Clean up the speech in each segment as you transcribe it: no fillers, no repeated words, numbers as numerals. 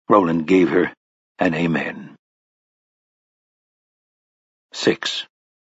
Roland gave her an amen. 6.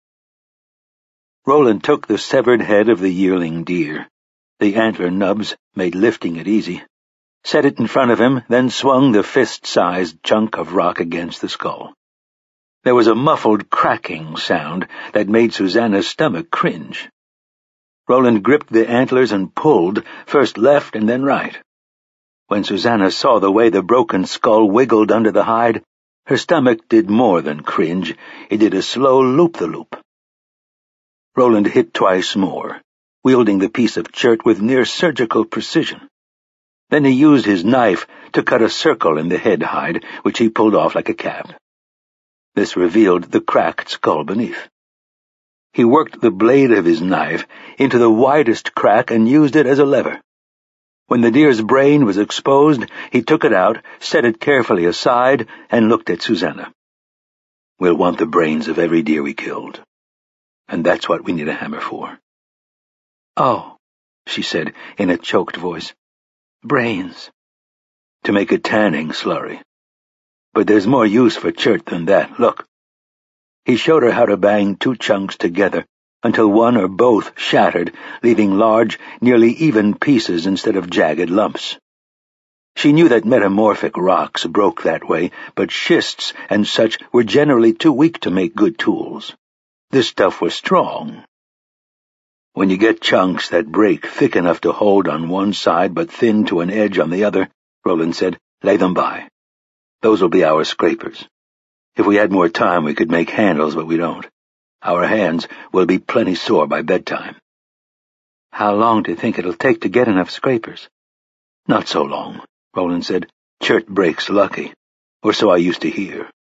Roland took the severed head of the yearling deer. The antler nubs made lifting it easy. Set it in front of him, then swung the fist-sized chunk of rock against the skull. There was a muffled cracking sound that made Susanna's stomach cringe. Roland gripped the antlers and pulled, first left and then right. When Susanna saw the way the broken skull wiggled under the hide, her stomach did more than cringe. It did a slow loop-the-loop. Roland hit twice more, wielding the piece of chert with near-surgical precision. Then he used his knife to cut a circle in the head hide, which he pulled off like a cap. This revealed the cracked skull beneath. He worked the blade of his knife into the widest crack and used it as a lever. When the deer's brain was exposed, he took it out, set it carefully aside, and looked at Susanna. "We'll want the brains of every deer we killed. And that's what we need a hammer for." "Oh," she said in a choked voice. "Brains." "To make a tanning slurry. But there's more use for chert than that. Look." He showed her how to bang two chunks together until one or both shattered, leaving large, nearly even pieces instead of jagged lumps. She knew that metamorphic rocks broke that way, but schists and such were generally too weak to make good tools. This stuff was strong. "When you get chunks that break thick enough to hold on one side but thin to an edge on the other," Roland said, "lay them by. Those will be our scrapers. If we had more time, we could make handles, but we don't. Our hands will be plenty sore by bedtime." "How long do you think it'll take to get enough scrapers?" "Not so long," Roland said. "Chert breaks lucky, or so I used to hear."